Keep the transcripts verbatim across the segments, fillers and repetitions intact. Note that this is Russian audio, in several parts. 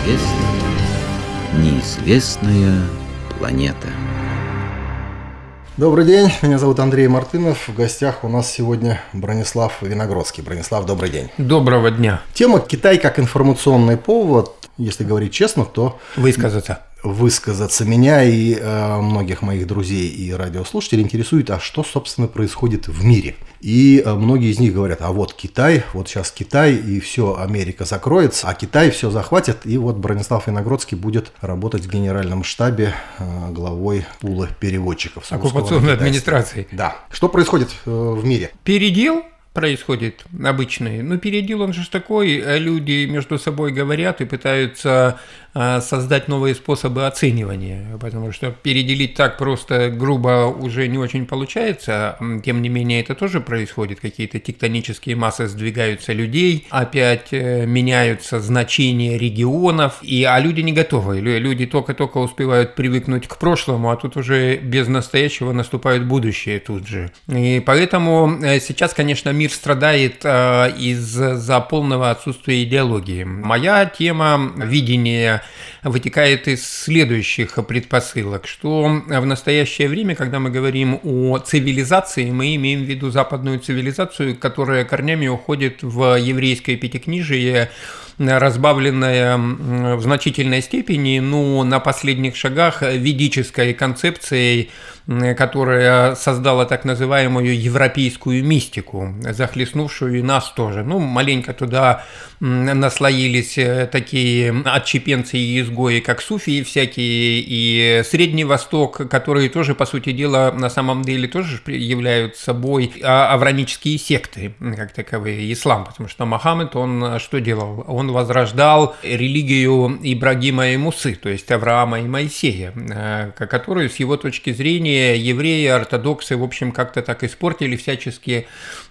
неизвестная, неизвестная планета. Добрый день, меня зовут Андрей Мартынов. В гостях у нас сегодня Бронислав Виногродский. Бронислав, добрый день. Доброго дня. Тема «Китай как информационный повод». Если говорить честно, то... Высказаться. Высказаться меня и э, многих моих друзей и радиослушателей интересует, а что, собственно, происходит в мире. И э, многие из них говорят, а вот Китай, вот сейчас Китай, и все, Америка закроется, а Китай все захватит, и вот Бронислав Виногродский будет работать в генеральном штабе э, главой пула переводчиков. Оккупационной администрации. Да. Что происходит э, в мире? Передел происходит обычный. Ну, передел он же такой, люди между собой говорят и пытаются создать новые способы оценивания, потому что переделить так просто грубо уже не очень получается, тем не менее это тоже происходит, какие-то тектонические массы сдвигаются людей, опять меняются значения регионов, и, а люди не готовы, люди только-только успевают привыкнуть к прошлому, а тут уже без настоящего наступает будущее тут же. И поэтому сейчас, конечно, мир страдает из-за полного отсутствия идеологии. Моя тема видения вытекает из следующих предпосылок, что в настоящее время, когда мы говорим о цивилизации, мы имеем в виду западную цивилизацию, которая корнями уходит в еврейское пятикнижие, разбавленная в значительной степени, но на последних шагах ведической концепцией, которая создала так называемую европейскую мистику, захлестнувшую и нас тоже. Ну, маленько туда наслоились такие отщепенцы и изгои, как суфии всякие, и Средний Восток, которые тоже, по сути дела, на самом деле тоже являются собой авраамические секты, как таковые, ислам, потому что Мухаммед, он что делал? Он возрождал религию Ибрагима и Мусы, то есть Авраама и Моисея, которую с его точки зрения евреи, ортодоксы, в общем, как-то так испортили всячески.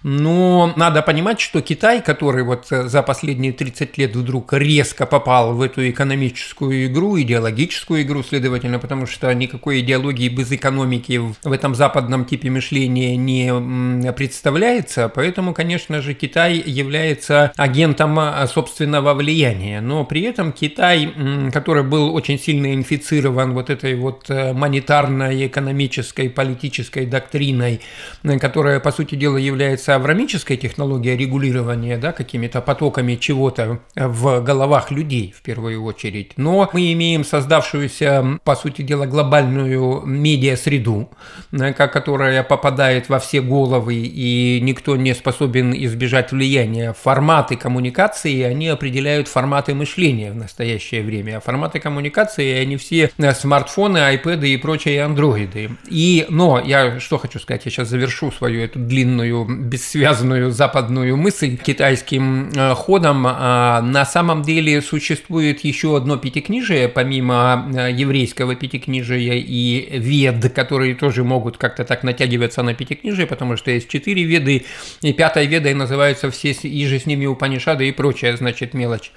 Но надо понимать, что Китай, который вот за последние тридцать лет вдруг резко попал в эту экономическую игру, идеологическую игру, следовательно, потому что никакой идеологии без экономики в этом западном типе мышления не представляется, поэтому, конечно же, Китай является агентом собственного влияния. Но при этом Китай, который был очень сильно инфицирован вот этой вот монетарной, экономической, политической доктриной, которая, по сути дела, является авраамической технологией регулирования, да, какими-то потоками чего-то в головах людей, в первую очередь. Но мы имеем создавшуюся, по сути дела, глобальную медиа-среду, которая попадает во все головы, и никто не способен избежать влияния. Форматы коммуникации, они определяют форматы мышления в настоящее время. А форматы коммуникации, они все смартфоны, айпэды и прочие андроиды. И, но я что хочу сказать, я сейчас завершу свою эту длинную, бессвязную западную мысль китайским ходом. На самом деле существует еще одно пятикнижие, помимо еврейского пятикнижия и вед, которые тоже могут как-то так натягиваться на пятикнижие, потому что есть четыре веды, и пятой ведой называются все, и же с ними Упанишады и прочая, значит, мелочь.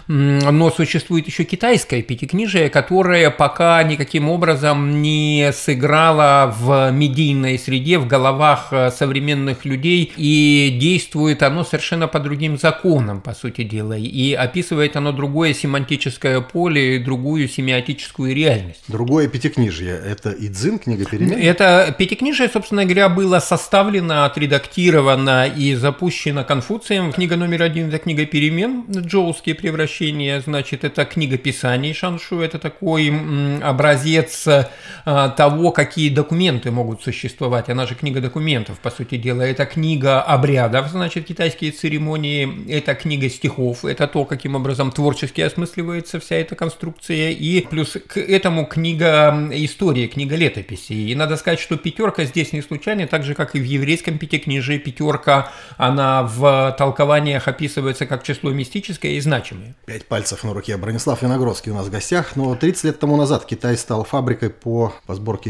Но существует еще китайское пятикнижие, которое пока никаким образом не сыграло в медийной среде, в головах современных людей, и действует оно совершенно по другим законам, по сути дела, и описывает оно другое семантическое поле, другую семиотическую реальность. Другое пятикнижие – это Идзин, книга перемен? Это пятикнижие, собственно говоря, было составлено, отредактировано и запущено Конфуцием. Книга номер один – это книга перемен, джоуские превращения, значит, это книга писаний Шаншу, это такой образец того, какие документы могут существовать. Она же книга документов, по сути дела. Это книга обрядов, значит, китайские церемонии, это книга стихов, это то, каким образом творчески осмысливается вся эта конструкция, и плюс к этому книга истории, книга летописи. И надо сказать, что пятерка здесь не случайно, так же, как и в еврейском пятикнижии, пятерка, она в толкованиях описывается как число мистическое и значимое. Пять пальцев на руке. Бронислав Виногродский у нас в гостях. Но тридцать лет тому назад Китай стал фабрикой по, по сборке всего.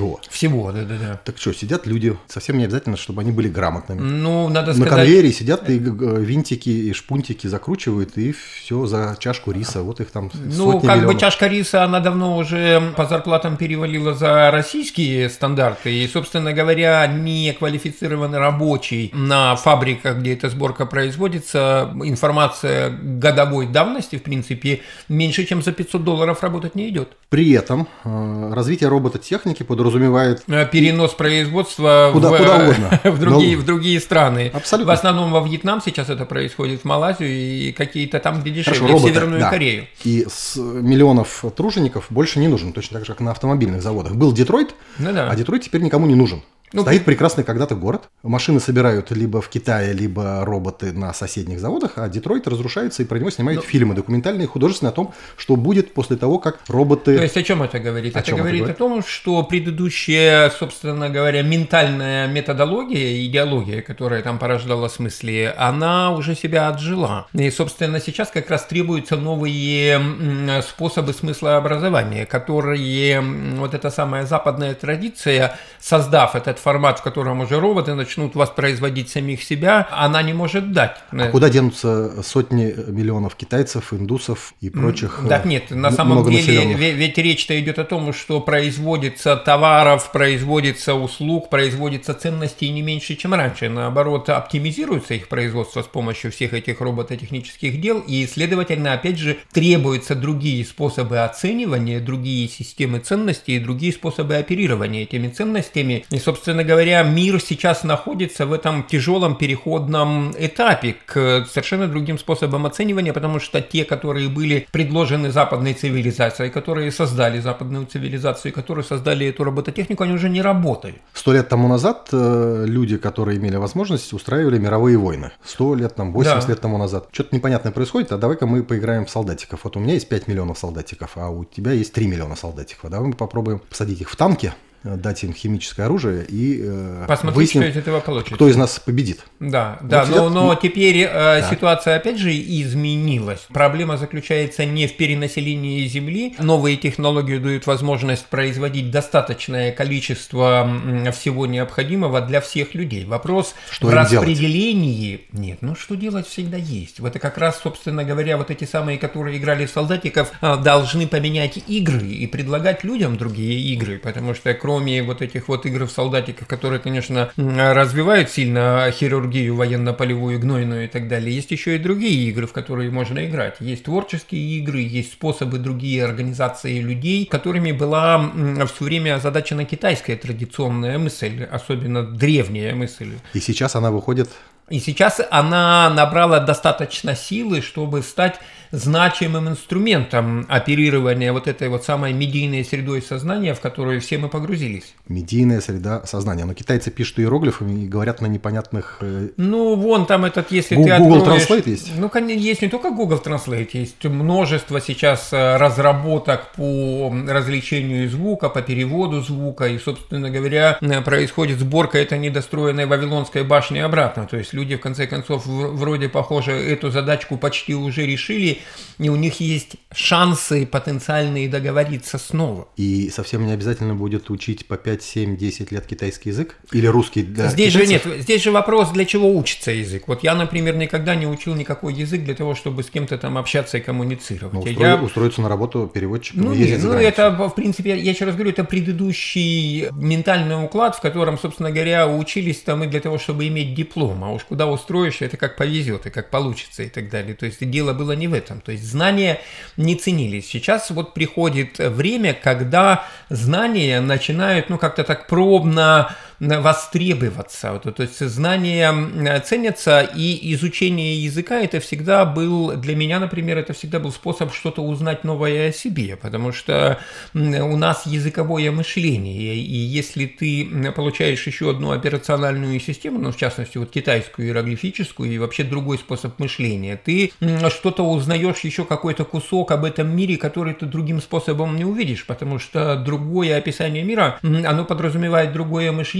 всего. Всего, да-да-да. Так что, сидят люди, совсем не обязательно, чтобы они были грамотными. Ну, надо На сказать... конвейере сидят и винтики, и шпунтики закручивают, и все за чашку риса. Вот их там Ну, сотни как миллионов. бы чашка риса, она давно уже по зарплатам перевалила за российские стандарты. И, собственно говоря, неквалифицированный рабочий на фабриках, где эта сборка производится, информация годовой давности, в принципе, меньше, чем за пятьсот долларов работать не идет. При этом э, развитие робототехники подразумевает перенос производства куда, в, куда угодно. в, другие, Но... в другие страны. Абсолютно. В основном во Вьетнам сейчас это происходит, в Малайзию и какие-то там, где дешевле, Хорошо, роботы, в Северную да. Корею. И с миллионов тружеников больше не нужен, точно так же, как на автомобильных заводах. Был Детройт, Ну, да. а Детройт теперь никому не нужен. Ну, Стоит прекрасный когда-то город. Машины собирают либо в Китае, либо роботы на соседних заводах, а Детройт разрушается, и про него снимают ну, фильмы документальные, художественные о том, что будет после того, как роботы... То есть о чем это говорит? О это чем говорит это о том, что предыдущая, собственно говоря, ментальная методология, идеология, которая там порождала смысле, она уже себя отжила. И, собственно, сейчас как раз требуются новые способы смыслообразования, которые вот эта самая западная традиция, создав этот формат, в котором уже роботы начнут воспроизводить самих себя, она не может дать. А куда денутся сотни миллионов китайцев, индусов и прочих? Так нет, на самом деле, ведь речь-то идет о том, что производится товаров, производится услуг, производится ценностей не меньше, чем раньше. Наоборот, оптимизируется их производство с помощью всех этих робототехнических дел, и, следовательно, опять же, требуются другие способы оценивания, другие системы ценностей и другие способы оперирования этими ценностями. И, собственно говоря, мир сейчас находится в этом тяжелом переходном этапе к совершенно другим способам оценивания, потому что те, которые были предложены западной цивилизацией, которые создали западную цивилизацию, которые создали эту робототехнику, они уже не работают. Сто лет тому назад э, люди, которые имели возможность, устраивали мировые войны. Сто лет, там, восемьдесят да. лет тому назад. Что-то непонятное происходит, а давай-ка мы поиграем в солдатиков. Вот у меня есть пять миллионов солдатиков, а у тебя есть три миллиона солдатиков. А давай мы попробуем посадить их в танки, дать им химическое оружие и э, посмотреть, выясним, что из этого получится. Кто из нас победит. Да, вот да, сидят... но, но теперь э, да. ситуация опять же изменилась. Проблема заключается не в перенаселении Земли. Новые технологии дают возможность производить достаточное количество всего необходимого для всех людей. Вопрос что в распределении. Делать? Нет, ну что делать всегда есть. Вот это как раз, собственно говоря, вот эти самые, которые играли в солдатиков, должны поменять игры и предлагать людям другие игры, потому что кроме вот этих вот игр в солдатиках, которые, конечно, развивают сильно хирургию военно-полевую, гнойную и так далее, есть еще и другие игры, в которые можно играть. Есть творческие игры, есть способы, другие организации людей, которыми была все время озадачена китайская традиционная мысль, особенно древняя мысль. И сейчас она выходит... И сейчас она набрала достаточно силы, чтобы стать значимым инструментом оперирования вот этой вот самой медийной средой сознания, в которую все мы погрузились. Медийная среда сознания. Но китайцы пишут иероглифами и говорят на непонятных... Ну, вон там этот, если Google, ты откроешь... Google Translate есть? Ну, есть не только Google Translate, есть множество сейчас разработок по развлечению звука, по переводу звука, и, собственно говоря, происходит сборка этой недостроенной Вавилонской башни обратно. То есть люди, в конце концов, вроде, похоже, эту задачку почти уже решили, и у них есть шансы потенциальные договориться снова. И совсем не обязательно будет учить по пять, семь, десять лет китайский язык? Или русский для Здесь китайцев? же нет, здесь же вопрос, для чего учится язык. Вот я, например, никогда не учил никакой язык для того, чтобы с кем-то там общаться и коммуницировать. Ну, устро... я... Устроиться на работу переводчиком ну, и ездить нет, за ну, границу. это, в принципе, я еще раз говорю, это предыдущий ментальный уклад, в котором, собственно говоря, учились там и для того, чтобы иметь диплом. А уж куда устроишься, это как повезет и как получится и так далее. То есть дело было не в этом. То есть знания не ценились. Сейчас вот приходит время, когда знания начинают, ну, как-то так пробно востребоваться. То есть знания ценятся, и изучение языка это всегда был, для меня, например, это всегда был способ что-то узнать новое о себе, потому что у нас языковое мышление, и если ты получаешь еще одну операциональную систему, ну, в частности, вот китайскую иероглифическую и вообще другой способ мышления, ты что-то узнаешь, еще какой-то кусок об этом мире, который ты другим способом не увидишь, потому что другое описание мира, оно подразумевает другое мышление,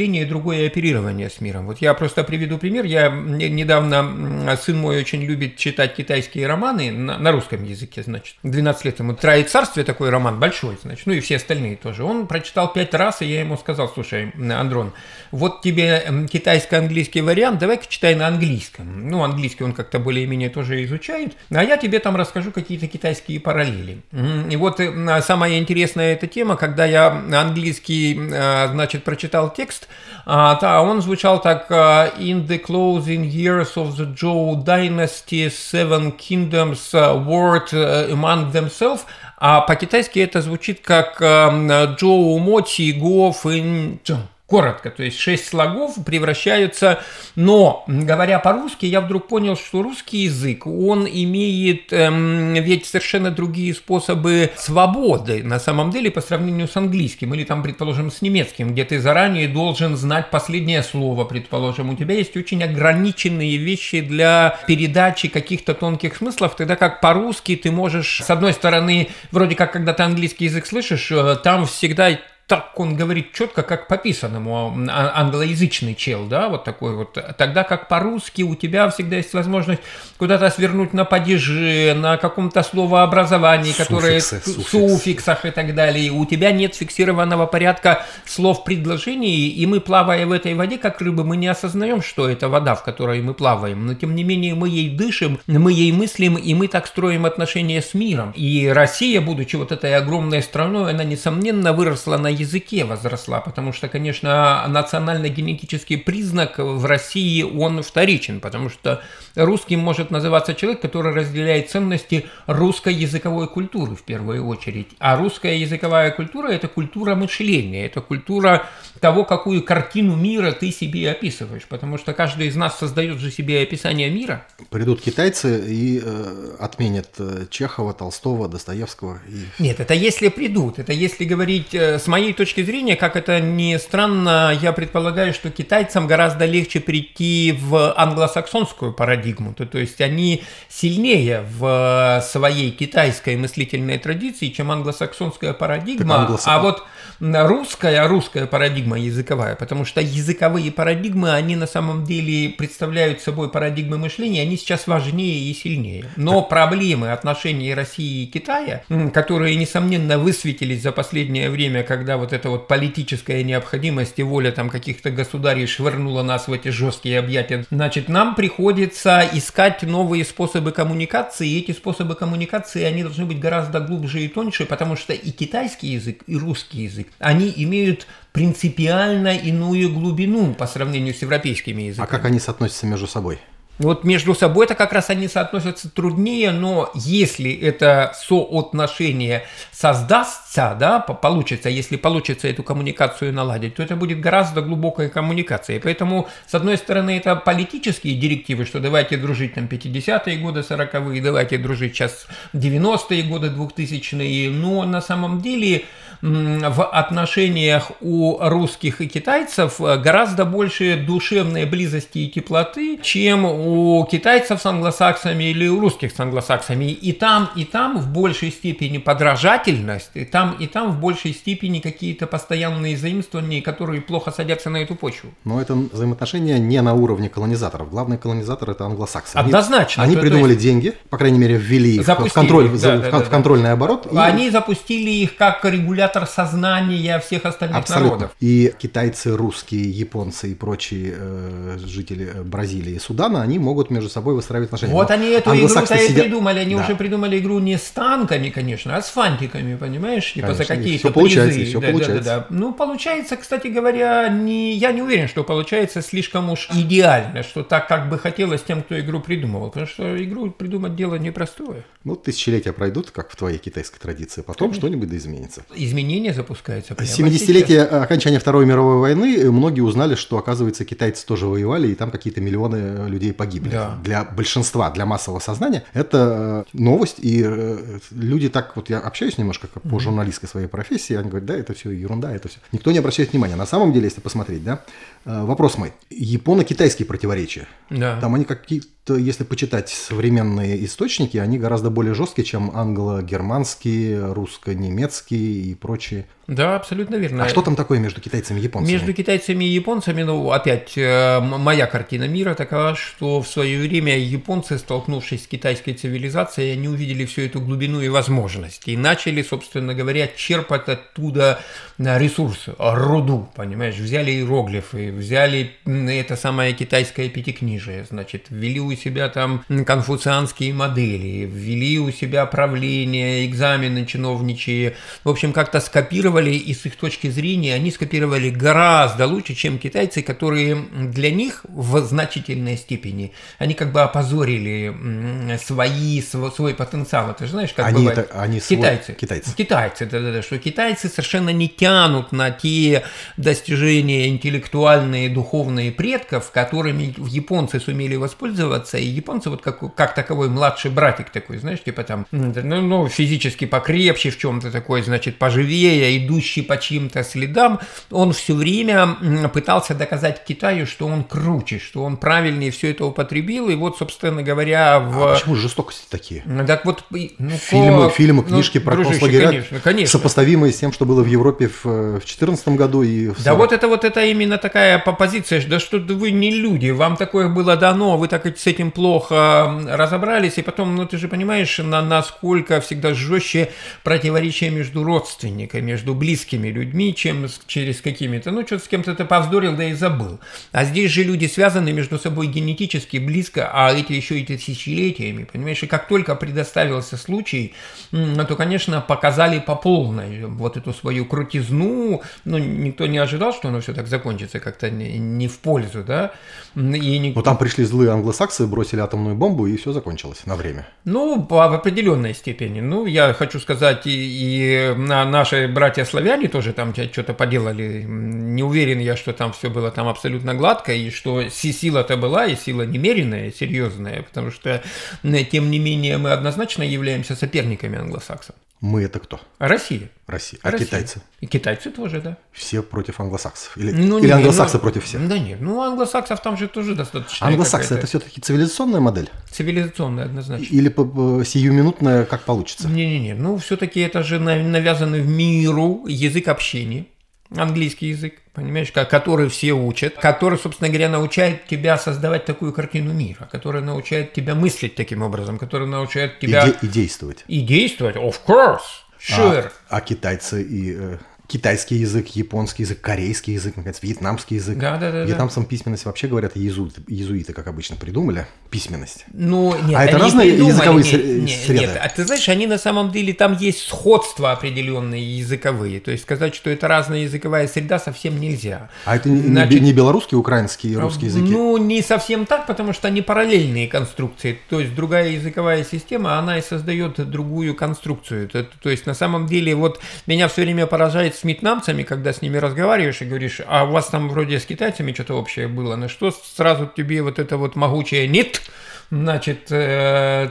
мышление и другое оперирование с миром. Вот я просто приведу пример. Я недавно, сын мой очень любит читать китайские романы на, на русском языке, значит. двенадцать лет ему «Троецарствие» такой роман, большой, значит, ну и все остальные тоже. Он прочитал пять раз, и я ему сказал: слушай, Андрон, вот тебе китайско-английский вариант, давай-ка читай на английском. Ну, английский он как-то более-менее тоже изучает, а я тебе там расскажу какие-то китайские параллели. И вот самая интересная эта тема, когда я английский, значит, прочитал текст, а он звучал так: «In the closing years of the Zhou dynasty, seven kingdoms warred among themselves». А по-китайски это звучит как «Джоу моти го фэн чжэн». Коротко, то есть шесть слогов превращаются, но, говоря по-русски, я вдруг понял, что русский язык, он имеет эм, ведь совершенно другие способы свободы, на самом деле, по сравнению с английским, или там, предположим, с немецким, где ты заранее должен знать последнее слово, предположим, у тебя есть очень ограниченные вещи для передачи каких-то тонких смыслов, тогда как по-русски ты можешь, с одной стороны, вроде как, когда ты английский язык слышишь, там всегда... Так он говорит четко, как по писанному, англоязычный чел, да, вот такой вот. Тогда как по-русски у тебя всегда есть возможность куда-то свернуть на падеже, на каком-то словообразовании, которое в суффиксах и так далее. И у тебя нет фиксированного порядка слов предложений, и мы, плавая в этой воде, как рыбы, мы не осознаем, что это вода, в которой мы плаваем. Но тем не менее мы ей дышим, мы ей мыслим, и мы так строим отношения с миром. И Россия, будучи вот этой огромной страной, она, несомненно, выросла на языке возросла, потому что, конечно, национально-генетический признак в России, он вторичен, потому что русским может называться человек, который разделяет ценности русской языковой культуры в первую очередь. А русская языковая культура – это культура мышления, это культура того, какую картину мира ты себе описываешь, потому что каждый из нас создает же себе описание мира. Придут китайцы и э, отменят Чехова, Толстого, Достоевского. И... Нет, это если придут, это если говорить с моей точки зрения, как это ни странно, я предполагаю, что китайцам гораздо легче прийти в англосаксонскую парадигму, то, то есть они сильнее в своей китайской мыслительной традиции, чем англосаксонская парадигма, англосакс... а вот русская, русская парадигма языковая, потому что языковые парадигмы, они на самом деле представляют собой парадигмы мышления, они сейчас важнее и сильнее. Но проблемы отношений России и Китая, которые, несомненно, высветились за последнее время, когда вот эта вот политическая необходимость и воля там каких-то государей швырнула нас в эти жесткие объятия, значит, нам приходится искать новые способы коммуникации, и эти способы коммуникации, они должны быть гораздо глубже и тоньше, потому что и китайский язык, и русский язык, они имеют принципиально иную глубину по сравнению с европейскими языками. А как они соотносятся между собой? Вот между собой это как раз они соотносятся труднее, но если это соотношение создастся, да, получится, если получится эту коммуникацию наладить, то это будет гораздо глубокая коммуникация. И поэтому, с одной стороны, это политические директивы, что давайте дружить там пятидесятые годы, сороковые, давайте дружить сейчас девяностые годы, двухтысячные, но на самом деле в отношениях у русских и китайцев гораздо больше душевной близости и теплоты, чем у китайцев с англосаксами или у русских с англосаксами. И там, и там в большей степени подражательность, и там, и там в большей степени какие-то постоянные заимствования, которые плохо садятся на эту почву. Но это взаимоотношения не на уровне колонизаторов. Главный колонизатор – это англосаксы. Однозначно. Они, они придумали есть... деньги, по крайней мере, ввели их в, контроль, да, в, да, в контрольный да. оборот. Они и... запустили их как регулятор сознания всех остальных Абсолютно. народов. И китайцы, русские, японцы и прочие э, жители Бразилии и Судана, они могут между собой выстраивать отношения. Вот Но они эту игру-то и сидят... придумали. Они да. уже придумали игру не с танками, конечно, а с фантиками, понимаешь? Типа конечно, за какие-то все получается, призы. все да, получается. Да, да, да. Ну, получается, кстати говоря, не... я не уверен, что получается слишком уж идеально, что так, как бы хотелось тем, кто игру придумывал. Потому что игру придумать дело непростое. Ну, тысячелетия пройдут, как в твоей китайской традиции, потом конечно. Что-нибудь да изменится. Изменения запускаются. семидесятилетие окончания Второй мировой войны, многие узнали, что, оказывается, китайцы тоже воевали, и там какие-то миллионы людей погибли. Да. Для большинства, для массового сознания это новость, и люди так, вот я общаюсь немножко по mm-hmm. журналистской своей профессии, они говорят, да, это все ерунда, это все. Никто не обращает внимания. На самом деле, если посмотреть, да, вопрос мой, японо-китайские противоречия, да. там они какие-то, если почитать современные источники, они гораздо более жесткие, чем англо-германские, русско-немецкие и прочие. Да, абсолютно верно. А что там такое между китайцами и японцами? Между китайцами и японцами, ну, опять, моя картина мира такова, что в свое время японцы, столкнувшись с китайской цивилизацией, они увидели всю эту глубину и возможности, и начали, собственно говоря, черпать оттуда ресурсы, руду, понимаешь, взяли иероглифы, взяли это самое китайское пятикнижие, значит, ввели у себя там конфуцианские модели, ввели у себя правление, экзамены чиновничьи, в общем, как-то скопировали, и с их точки зрения они скопировали гораздо лучше, чем китайцы, которые для них в значительной степени, они как бы опозорили свои, свой потенциал. Ты же знаешь, как они бывает. Это, они китайцы. Свой... Китайцы. Китайцы, да-да-да, что китайцы совершенно не тянут на те достижения интеллектуальные, духовные предков, которыми японцы сумели воспользоваться, и японцы вот как, как таковой младший братик такой, знаешь, типа там, ну, ну физически покрепче в чем-то такой, значит, поживее, идущий по чьим-то следам, он все время пытался доказать Китаю, что он круче, что он правильнее все это употребил, и вот, собственно говоря, в... А почему же жестокости такие? Так вот, ну, фильмы, фильмы, книжки ну, про дружище, концлагеря, конечно, конечно. сопоставимые с тем, что было в Европе в две тысячи четырнадцатом году и в Да вот это вот это именно такая позиция, да что вы не люди, вам такое было дано, вы так с этим плохо разобрались, и потом, ну ты же понимаешь, на, насколько всегда жестче противоречие между родственниками, между близкими людьми, чем с, через какими-то, ну что-то с кем-то ты повздорил, да и забыл. А здесь же люди связаны между собой генетически близко, а эти еще и тысячелетиями, понимаешь, и как только предоставился случай, то, конечно, показали по полной вот эту свою крутизну, ну, никто не ожидал, что оно все так закончится как-то не, не в пользу, да. И не... Но там пришли злые англосаксы, бросили атомную бомбу, и все закончилось на время. Ну, по определенной степени. Ну, я хочу сказать, и, и наши братья-славяне тоже там что-то поделали. Не уверен я, что там все было там абсолютно гладко, и что сила-то была, и сила немеренная, серьезная, потому что, тем не менее, мы однозначно являемся соперниками англосаксов. Мы это кто? Россия. Россия. А Россия. китайцы? И китайцы тоже, да. Все против англосаксов? Или, ну, или нет, англосаксы ну, против всех? Да нет, ну англосаксов там же тоже достаточно. Англосаксы это все-таки цивилизационная модель? Цивилизационная, однозначно. Или сиюминутная, как получится? Не-не-не, ну все-таки это же навязанный в миру язык общения. Английский язык, понимаешь, который все учат, который, собственно говоря, научает тебя создавать такую картину мира, который научает тебя мыслить таким образом, который научает тебя... И, де- и действовать. И действовать, of course, sure. А, а китайцы и... Э, китайский язык, японский язык, корейский язык, наконец, вьетнамский язык. Да, да, да. Вьетнамцам письменность вообще, говорят, иезуиты, иезуиты, как обычно, придумали письменность. Ну, нет, а это они разные придумали, языковые нет, нет, среды? Нет, а ты знаешь, они на самом деле, там есть сходства определенные языковые. То есть сказать, что это разная языковая среда, совсем нельзя. А это Значит, не белорусские, украинские и русские языки? Ну, не совсем так, потому что они параллельные конструкции. То есть другая языковая система, она и создает другую конструкцию. То, то есть на самом деле, вот меня все время поражает с вьетнамцами, когда с ними разговариваешь и говоришь, а у вас там вроде с китайцами что-то общее было, на что сразу тебе вот это вот могучее «нет», значит, это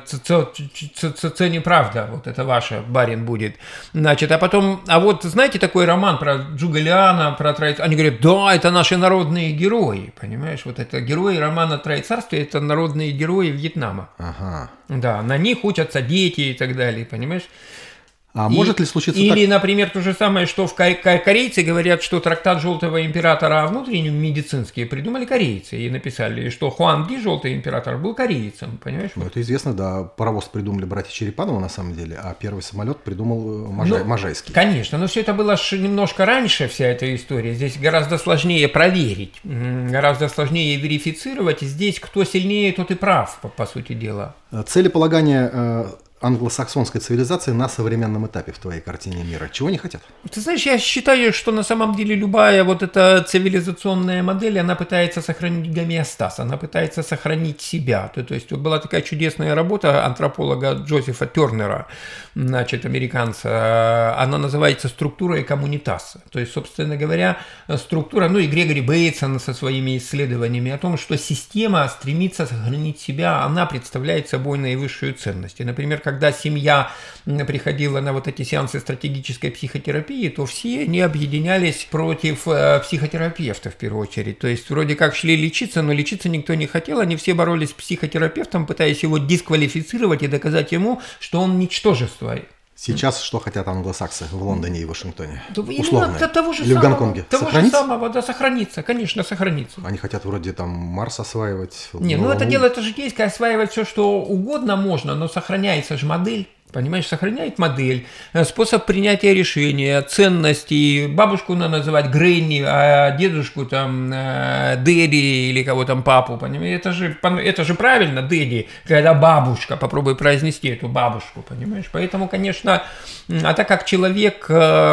неправда, вот это ваше, барин будет. Значит, а потом, а вот знаете такой роман про Джугалиана, про Троицарствие? Они говорят, да, это наши народные герои, понимаешь, вот это герои романа Троицарствия, это народные герои Вьетнама. Ага. Да, на них учатся дети и так далее, понимаешь? А и, может ли случиться или, так? например, то же самое, что в корейцы говорят, что трактат Желтого императора о внутреннем медицинские придумали корейцы и написали, что Хуан Ди, Желтый император, был корейцем, понимаешь? Ну, это известно, да. Паровоз придумали братья Черепановы на самом деле, а первый самолет придумал Можай, ну, Можайский. Конечно, но все это было немножко раньше, вся эта история. Здесь гораздо сложнее проверить, гораздо сложнее верифицировать. Здесь кто сильнее, тот и прав, по, по сути дела. Целеполагание англосаксонской цивилизации на современном этапе в твоей картине мира? Чего они хотят? Ты знаешь, я считаю, что на самом деле любая вот эта цивилизационная модель, она пытается сохранить гомеостаз, она пытается сохранить себя. То, то есть вот была такая чудесная работа антрополога Джозефа Тернера, значит, американца, она называется «Структура и коммунитас». То есть, собственно говоря, структура, ну и Грегори Бейтсон со своими исследованиями о том, что система стремится сохранить себя, она представляет собой наивысшую ценность. И, например, когда семья приходила на вот эти сеансы стратегической психотерапии, то все они объединялись против э, психотерапевта в первую очередь. То есть вроде как шли лечиться, но лечиться никто не хотел. Они все боролись с психотерапевтом, пытаясь его дисквалифицировать и доказать ему, что он ничтожество. Сейчас что хотят англосаксы в Лондоне и Вашингтоне? Да, условно. Именно того же Или самого, в Гонконге? Того Сохранится? же самого, да, сохранится, конечно, сохранится. Они хотят вроде там Марс осваивать. Не, но... ну это дело, это житейское, осваивать все, что угодно можно, но сохраняется же модель. Понимаешь, сохраняет модель, способ принятия решения, ценности. Бабушку надо называть Грэнни, а дедушку там Дэдди или кого там папу. Понимаешь, это же, это же правильно, Дэдди, когда бабушка. Попробуй произнести эту бабушку, понимаешь. Поэтому, конечно, а так как человек,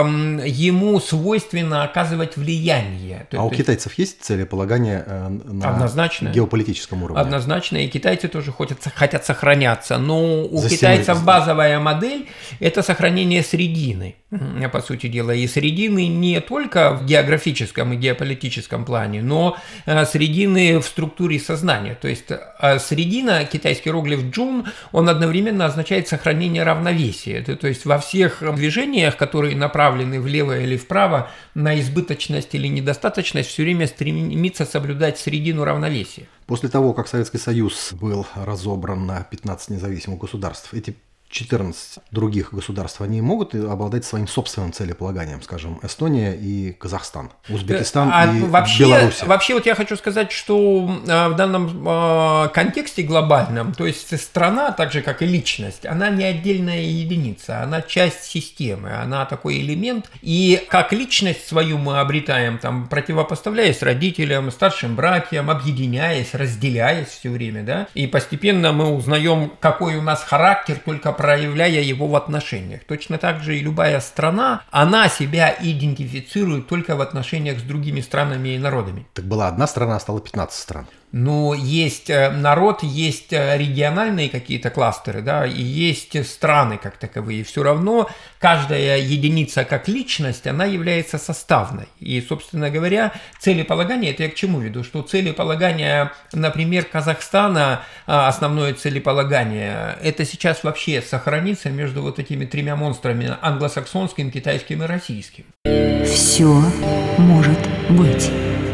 ему свойственно оказывать влияние. А у китайцев есть целеполагание на однозначно, геополитическом уровне? Однозначно, и китайцы тоже хотят, хотят сохраняться. Но у китайцев базовая модель – это сохранение средины, по сути дела. И средины не только в географическом и геополитическом плане, но средины в структуре сознания. То есть средина, китайский иероглиф джун, он одновременно означает сохранение равновесия. То есть во всех движениях, которые направлены влево или вправо, на избыточность или недостаточность, все время стремится соблюдать средину равновесия. После того, как Советский Союз был разобран на пятнадцать независимых государств, эти четырнадцать других государств, они могут обладать своим собственным целеполаганием, скажем, Эстония и Казахстан, Узбекистан а и вообще, Беларусь. Вообще, вот я хочу сказать, что в данном контексте глобальном, то есть страна, так же как и личность, она не отдельная единица, она часть системы, она такой элемент, и как личность свою мы обретаем, там, противопоставляясь родителям, старшим братьям, объединяясь, разделяясь все время, да, и постепенно мы узнаем, какой у нас характер, только проявляя его в отношениях. Точно так же и любая страна, она себя идентифицирует только в отношениях с другими странами и народами. Так была одна страна, а стало пятнадцать стран. Но есть народ, есть региональные какие-то кластеры, да, и есть страны как таковые. Все равно каждая единица как личность, она является составной. И, собственно говоря, целеполагание, это я к чему веду? Что целеполагание, например, Казахстана, основное целеполагание, это сейчас вообще сохранится между вот этими тремя монстрами: англосаксонским, китайским и российским. Все может быть.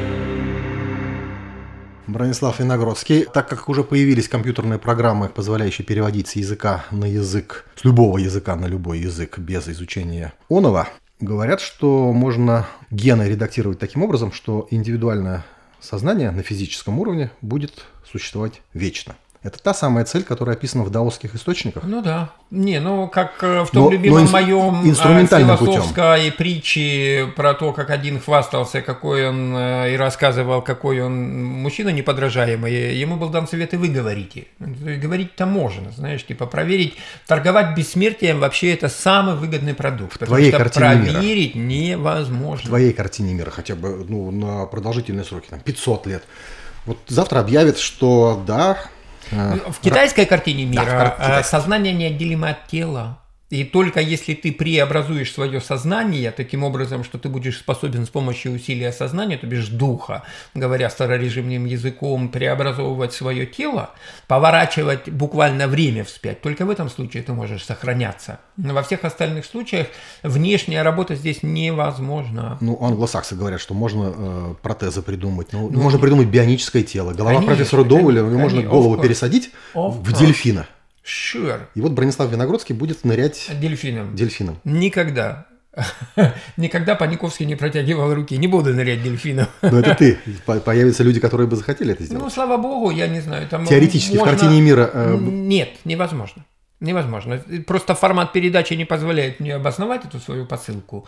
Бронислав Виногродский. Так как уже появились компьютерные программы, позволяющие переводить с языка на язык, с любого языка на любой язык без изучения оного, говорят, что можно гены редактировать таким образом, что индивидуальное сознание на физическом уровне будет существовать вечно. Это та самая цель, которая описана в даосских источниках? Ну да. Не, ну как в том но, но любимом инс- моем философской путем. Притче про то, как один хвастался, какой он, и рассказывал, какой он мужчина неподражаемый, ему был дан совет: и вы говорите. То есть говорить-то можно, знаешь, типа проверить, торговать бессмертием вообще это самый выгодный продукт. В потому твоей что картине проверить мира, невозможно. В твоей картине мира хотя бы ну, на продолжительные сроки, там, пятьсот лет. Вот завтра объявят, что да... В китайской картине мира да, сознание неотделимо от тела. И только если ты преобразуешь свое сознание таким образом, что ты будешь способен с помощью усилия сознания, то бишь духа, говоря старорежимным языком, преобразовывать свое тело, поворачивать буквально время вспять, только в этом случае ты можешь сохраняться. Но во всех остальных случаях внешняя работа здесь невозможна. Ну, англосаксы говорят, что можно э, протезы придумать, ну, ну, можно придумать бионическое тело. Голова конечно, профессора Доуэля, можно голову пересадить в дельфина. Sure. И вот Бронислав Виногродский будет нырять дельфином. дельфином. Никогда. Никогда Паниковский не протягивал руки. Не буду нырять дельфином. Но это ты. Появятся люди, которые бы захотели это сделать. Ну, слава богу, я не знаю. Там теоретически можно... в картине мира... Э... Нет, невозможно. Невозможно. Просто формат передачи не позволяет мне обосновать эту свою посылку.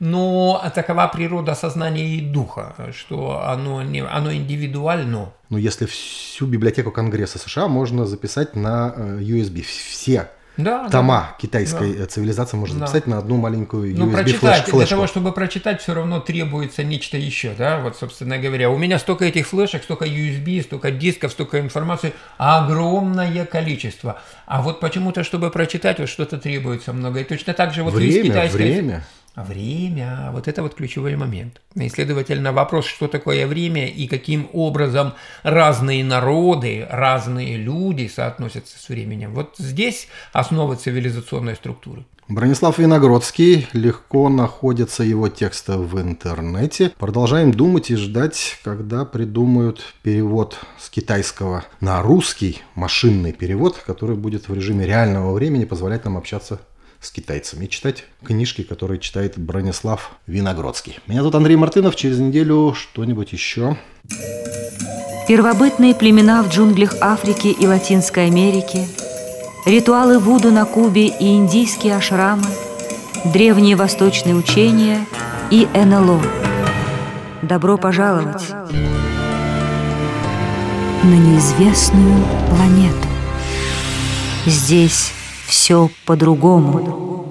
Но такова природа сознания и духа, что оно, не, оно индивидуально. Но если всю библиотеку Конгресса США можно записать на ю эс би, все да, тома да, китайской да. цивилизации можно записать да. на одну маленькую ю эс би ну, флешку. Прочитать, для того, чтобы прочитать, все равно требуется нечто еще, да, вот, собственно говоря. У меня столько этих флешек, столько ю эс би, столько дисков, столько информации, огромное количество. А вот почему-то, чтобы прочитать, вот что-то требуется много. И точно так же вот время, есть китайская... Время, Время, вот это вот ключевой момент. И, следовательно, вопрос, что такое время и каким образом разные народы, разные люди соотносятся с временем. Вот здесь основа цивилизационной структуры. Бронислав Виногродский, легко находятся его тексты в интернете. Продолжаем думать и ждать, когда придумают перевод с китайского на русский, машинный перевод, который будет в режиме реального времени позволять нам общаться с китайцами и читать книжки, которые читает Бронислав Виногродский. Меня зовут Андрей Мартынов. Через неделю что-нибудь еще. Первобытные племена в джунглях Африки и Латинской Америки, ритуалы вуду на Кубе и индийские ашрамы, древние восточные учения и эн эл о. Добро пожаловать на неизвестную планету. Здесь все по-другому.